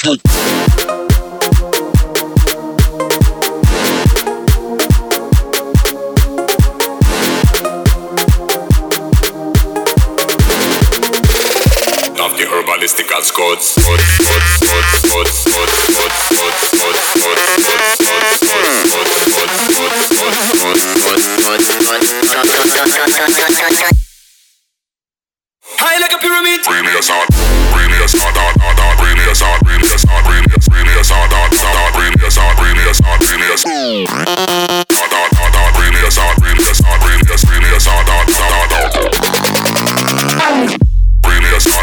Of the herbalistical scots. High like a pyramid. Bring me a sword, bring me a sword, bring me a sword, bring me a sword, bring me a sword, bring me a sword, bring me a sword, bring me a sword, bring me a sword, bring me a sword, bring me a sword, bring me a sword, bring me a sword, bring me a sword,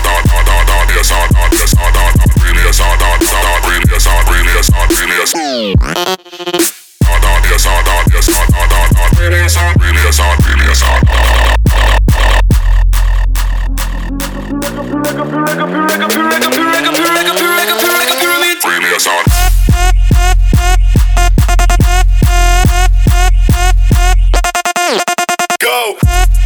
go.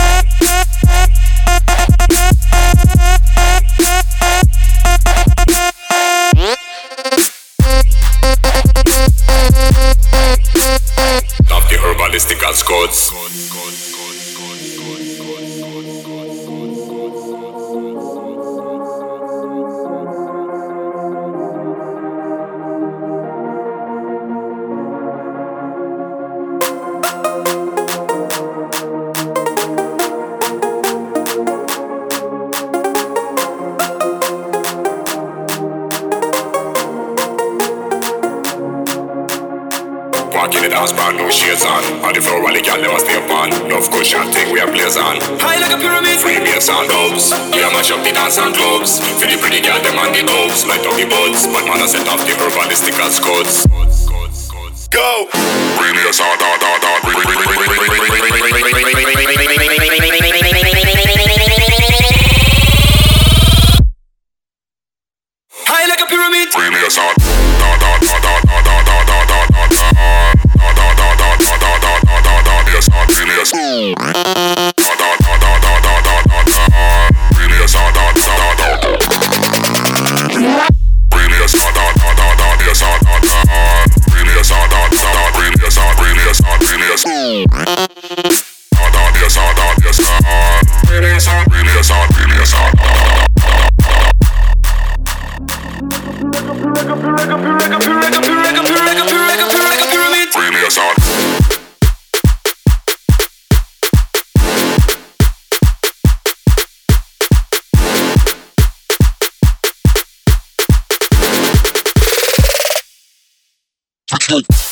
Of the herbalistical scots. Walk in the dance bar, no shades on. On the floor while the girl never stay upon. Love cushion thing we are blaze on. High like a pyramid. Free bass and dubs. We are mash up the dance and clubs. For the pretty girl them on the dubs. Light up the buds. But man I set off the herbalistical scots. Go! Bring me a sword, high like a pyramid. Bring me a sword. Touch